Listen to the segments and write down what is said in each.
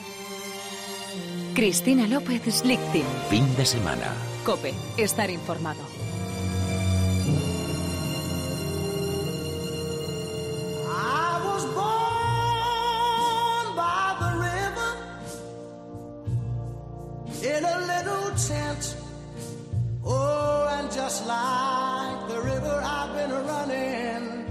Cristina López Slichting. Fin de semana. COPE. Estar informado. In a little tent, oh, and just like the river I've been running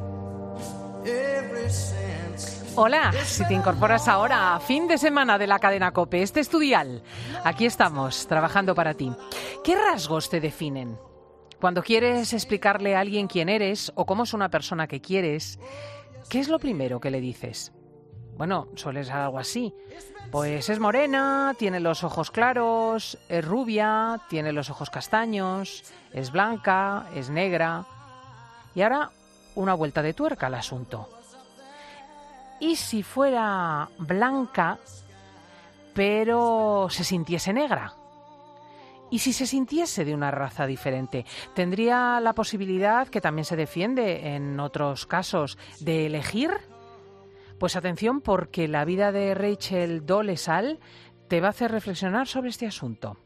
ever since. Hola, si te incorporas ahora a Fin de Semana de la cadena COPE, este es tu dial. Aquí estamos, trabajando para ti. ¿Qué rasgos te definen? Cuando quieres explicarle a alguien quién eres o cómo es una persona que quieres, ¿qué es lo primero que le dices? Bueno, suele ser algo así. Pues es morena, tiene los ojos claros, es rubia, tiene los ojos castaños, es blanca, es negra. Y ahora una vuelta de tuerca al asunto. ¿Y si fuera blanca, pero se sintiese negra? ¿Y si se sintiese de una raza diferente? ¿Tendría la posibilidad, que también se defiende en otros casos, de elegir? Pues atención, porque la vida de Rachel Dolezal te va a hacer reflexionar sobre este asunto.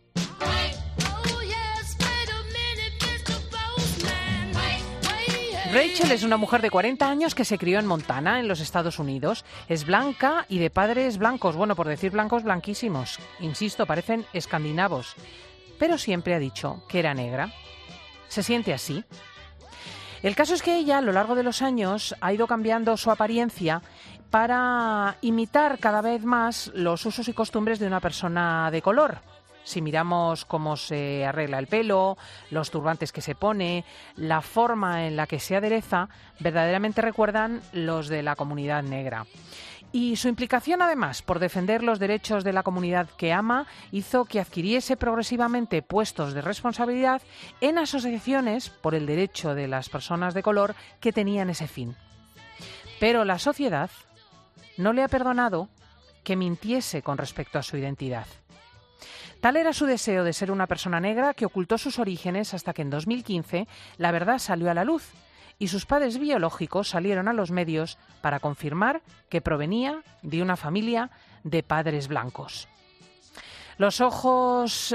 Rachel es una mujer de 40 años que se crió en Montana, en los Estados Unidos. Es blanca y de padres blancos, bueno, por decir blancos, blanquísimos. Insisto, parecen escandinavos. Pero siempre ha dicho que era negra. ¿Se siente así? El caso es que ella, a lo largo de los años, ha ido cambiando su apariencia para imitar cada vez más los usos y costumbres de una persona de color. Si miramos cómo se arregla el pelo, los turbantes que se pone, la forma en la que se adereza, verdaderamente recuerdan los de la comunidad negra. Y su implicación, además, por defender los derechos de la comunidad que ama, hizo que adquiriese progresivamente puestos de responsabilidad en asociaciones por el derecho de las personas de color que tenían ese fin. Pero la sociedad no le ha perdonado que mintiese con respecto a su identidad. Tal era su deseo de ser una persona negra que ocultó sus orígenes hasta que en 2015 la verdad salió a la luz y sus padres biológicos salieron a los medios para confirmar que provenía de una familia de padres blancos. Las fotos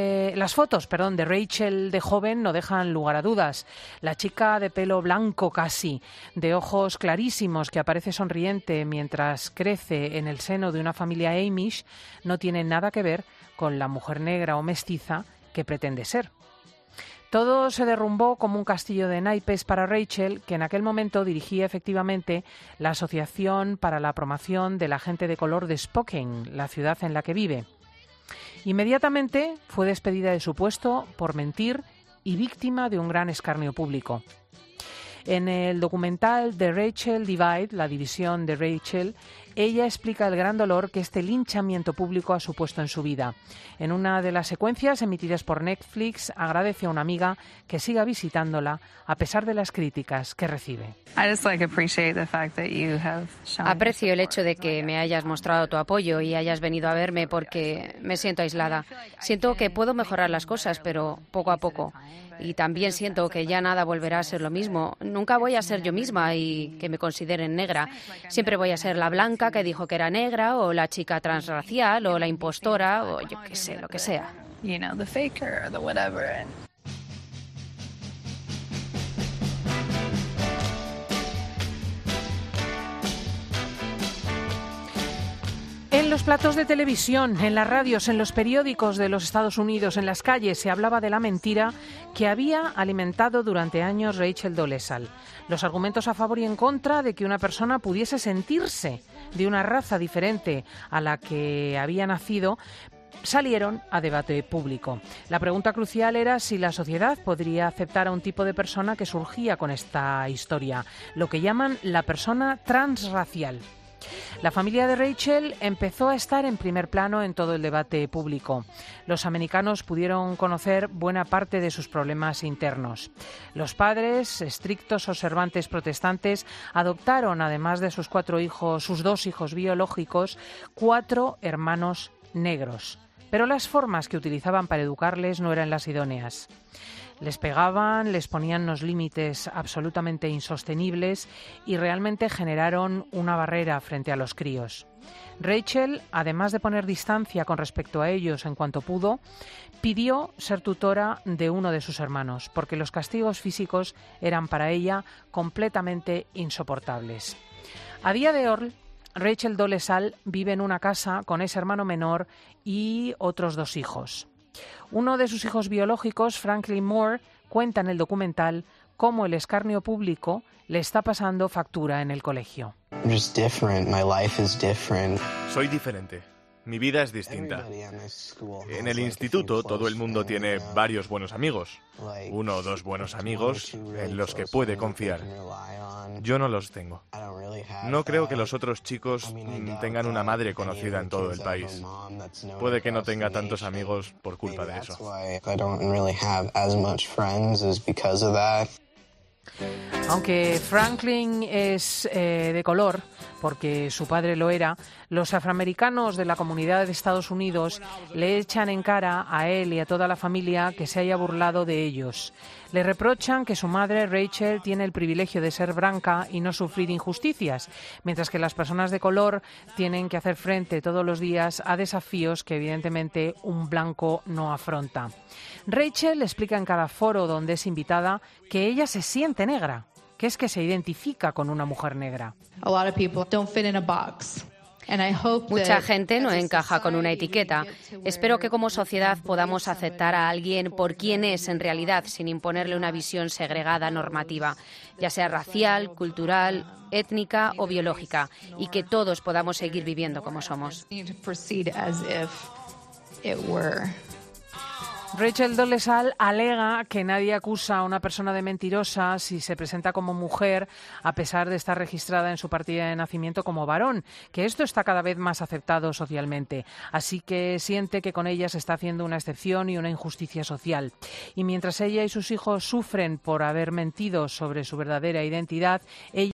de Rachel de joven no dejan lugar a dudas. La chica de pelo blanco casi, de ojos clarísimos, que aparece sonriente mientras crece en el seno de una familia Amish, no tiene nada que ver con la mujer negra o mestiza que pretende ser. Todo se derrumbó como un castillo de naipes para Rachel, que en aquel momento dirigía efectivamente la Asociación para la Promoción de la Gente de Color de Spokane, la ciudad en la que vive. Inmediatamente fue despedida de su puesto por mentir y víctima de un gran escarnio público. En el documental The Rachel Divide, la división de Rachel, ella explica el gran dolor que este linchamiento público ha supuesto en su vida. En una de las secuencias emitidas por Netflix, agradece a una amiga que siga visitándola a pesar de las críticas que recibe. Aprecio el hecho de que me hayas mostrado tu apoyo y hayas venido a verme porque me siento aislada. Siento que puedo mejorar las cosas, pero poco a poco. Y también siento que ya nada volverá a ser lo mismo. Nunca voy a ser yo misma y que me consideren negra. Siempre voy a ser la blanca que dijo que era negra, o la chica transracial, o la impostora, o yo qué sé, lo que sea. The faker, the whatever. En los platos de televisión, en las radios, en los periódicos de los Estados Unidos, en las calles, se hablaba de la mentira que había alimentado durante años Rachel Dolezal. Los argumentos a favor y en contra de que una persona pudiese sentirse de una raza diferente a la que había nacido salieron a debate público. La pregunta crucial era si la sociedad podría aceptar a un tipo de persona que surgía con esta historia, lo que llaman la persona transracial. La familia de Rachel empezó a estar en primer plano en todo el debate público. Los americanos pudieron conocer buena parte de sus problemas internos. Los padres, estrictos observantes protestantes, adoptaron, además de sus sus 2 hijos biológicos, 4 hermanos negros. Pero las formas que utilizaban para educarles no eran las idóneas. Les pegaban, les ponían unos límites absolutamente insostenibles y realmente generaron una barrera frente a los críos. Rachel, además de poner distancia con respecto a ellos en cuanto pudo, pidió ser tutora de uno de sus hermanos, porque los castigos físicos eran para ella completamente insoportables. A día de hoy, Rachel Dolezal vive en una casa con ese hermano menor y otros 2 hijos. Uno de sus hijos biológicos, Franklin Moore, cuenta en el documental cómo el escarnio público le está pasando factura en el colegio. Soy diferente. Mi vida es distinta. En el instituto todo el mundo tiene varios buenos amigos, 1 o 2 buenos amigos en los que puede confiar. Yo no los tengo. No creo que los otros chicos tengan una madre conocida en todo el país. Puede que no tenga tantos amigos por culpa de eso. Aunque Franklin es de color, porque su padre lo era, los afroamericanos de la comunidad de Estados Unidos le echan en cara a él y a toda la familia que se haya burlado de ellos. Le reprochan que su madre, Rachel, tiene el privilegio de ser blanca y no sufrir injusticias, mientras que las personas de color tienen que hacer frente todos los días a desafíos que evidentemente un blanco no afronta. Rachel explica en cada foro donde es invitada que ella se siente negra, que es que se identifica con una mujer negra. Mucha gente no encaja con una etiqueta. Espero que como sociedad podamos aceptar a alguien por quien es en realidad, sin imponerle una visión segregada normativa, ya sea racial, cultural, étnica o biológica, y que todos podamos seguir viviendo como somos. Rachel Dolezal alega que nadie acusa a una persona de mentirosa si se presenta como mujer, a pesar de estar registrada en su partida de nacimiento como varón, que esto está cada vez más aceptado socialmente. Así que siente que con ella se está haciendo una excepción y una injusticia social. Y mientras ella y sus hijos sufren por haber mentido sobre su verdadera identidad, ella